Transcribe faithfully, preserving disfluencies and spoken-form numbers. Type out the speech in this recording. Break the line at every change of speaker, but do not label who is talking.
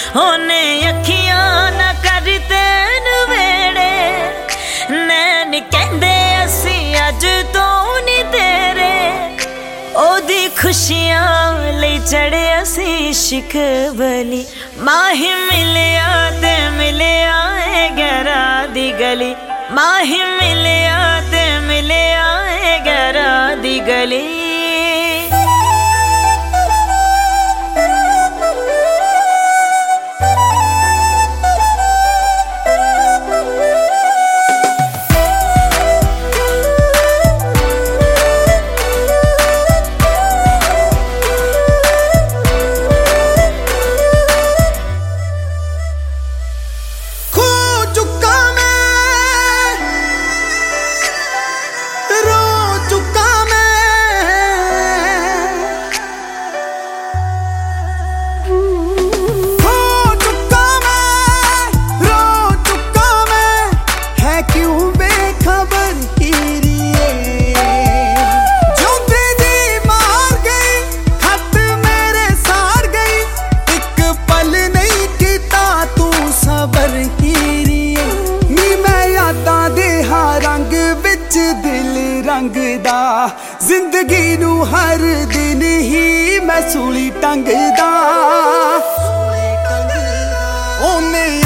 होने अखियां ना कर तेन वेड़े नैन कहंदे असी अज तो नहीं तेरे ओदी खुशियां ले चढ़े असी इश्क बली माही मिलिया ते मिलिया है गरा दी गली माही मिलिया ते मिलिया है गरा दी गली।
रंगदा जिंदगी नू हर दिन ही मैं सूली टंगदा ओने